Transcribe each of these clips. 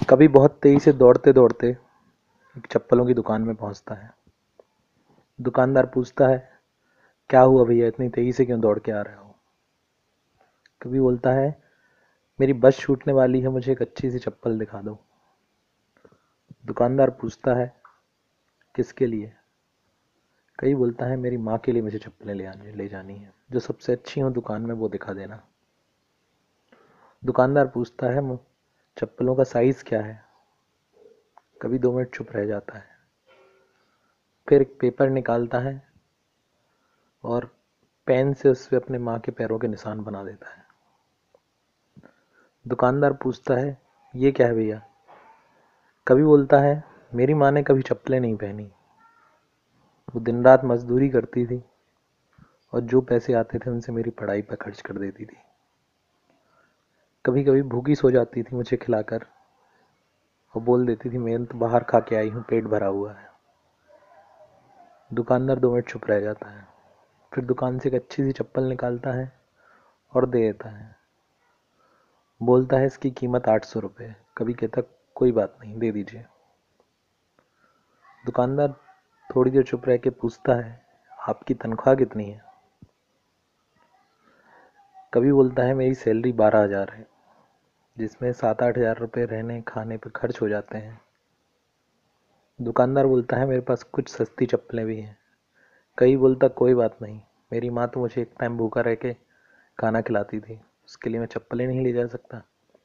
कभी बहुत तेजी से दौड़ते दौड़ते एक चप्पलों की दुकान में पहुंचता है। दुकानदार पूछता है, क्या हुआ भैया, इतनी तेजी से क्यों दौड़ के आ रहे हो? कभी बोलता है, मेरी बस छूटने वाली है, मुझे एक अच्छी सी चप्पल दिखा दो। दुकानदार पूछता है, किसके लिए? कभी बोलता है, मेरी माँ के लिए मुझे चप्पलें ले जानी है, जो सबसे अच्छी हो दुकान में वो दिखा देना। दुकानदार पूछता है, चप्पलों का साइज क्या है? कभी 2 मिनट चुप रह जाता है, फिर एक पेपर निकालता है और पेन से उस पे अपने माँ के पैरों के निशान बना देता है। दुकानदार पूछता है, ये क्या है भैया? कभी बोलता है, मेरी माँ ने कभी चप्पलें नहीं पहनी, वो दिन रात मजदूरी करती थी और जो पैसे आते थे उनसे मेरी पढ़ाई पर खर्च कर देती थी। कभी कभी भूखी सो जाती थी मुझे खिलाकर और बोल देती थी, मैं तो बाहर खा के आई हूँ, पेट भरा हुआ है। दुकानदार 2 मिनट चुप रह जाता है, फिर दुकान से एक अच्छी सी चप्पल निकालता है और दे देता है। बोलता है, इसकी कीमत 800 रुपये। कभी कहता, कोई बात नहीं, दे दीजिए। दुकानदार थोड़ी देर चुप रह के पूछता है, आपकी तनख्वाह कितनी है? कभी बोलता है, मेरी सैलरी 12,000 है, जिसमें 7-8 हज़ार रुपये रहने खाने पर खर्च हो जाते हैं। दुकानदार बोलता है, मेरे पास कुछ सस्ती चप्पलें भी हैं। कई बोलता, कोई बात नहीं, मेरी माँ तो मुझे एक टाइम भूखा रह के खाना खिलाती थी, उसके लिए मैं चप्पलें नहीं ले जा सकता।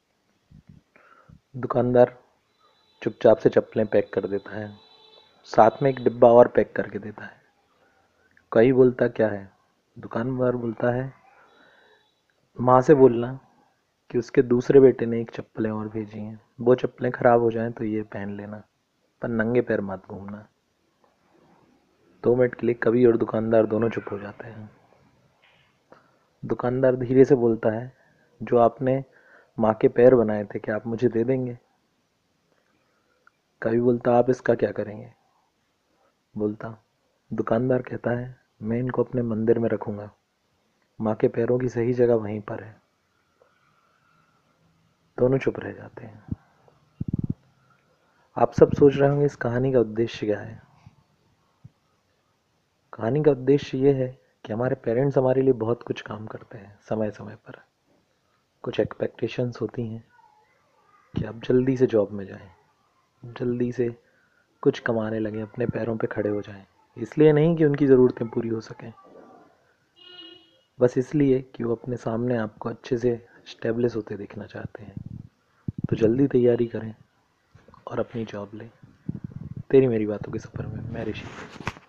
दुकानदार चुपचाप से चप्पलें पैक कर देता है, साथ में एक डिब्बा और पैक करके देता है। कई बोलता, क्या है? दुकानदार बोलता है, माँ से बोलना कि उसके दूसरे बेटे ने एक चप्पलें और भेजी हैं, वो चप्पलें खराब हो जाएं तो ये पहन लेना, पर नंगे पैर मत घूमना। 2 मिनट के लिए कवि और दुकानदार दोनों चुप हो जाते हैं। दुकानदार धीरे से बोलता है, जो आपने माँ के पैर बनाए थे, क्या आप मुझे दे देंगे? कवि बोलता, आप इसका क्या करेंगे? बोलता, दुकानदार कहता है, मैं इनको अपने मंदिर में रखूंगा, माँ के पैरों की सही जगह वहीं पर है। दोनों चुप रह जाते हैं। आप सब सोच रहे होंगे, इस कहानी का उद्देश्य क्या है? कहानी का उद्देश्य ये है कि हमारे पेरेंट्स हमारे लिए बहुत कुछ काम करते हैं समय समय पर। कुछ एक्सपेक्टेशंस होती हैं कि आप जल्दी से जॉब में जाएं, जल्दी से कुछ कमाने लगें, अपने पैरों पे खड़े हो जाएं। इसलिए नहीं कि उनकी ज़रूरतें पूरी हो सकें, बस इसलिए कि वो अपने सामने आपको अच्छे से स्टेब्लिश होते देखना चाहते हैं। तो जल्दी तैयारी करें और अपनी जॉब लें। तेरी मेरी बातों के सफ़र में मैं ऋषि।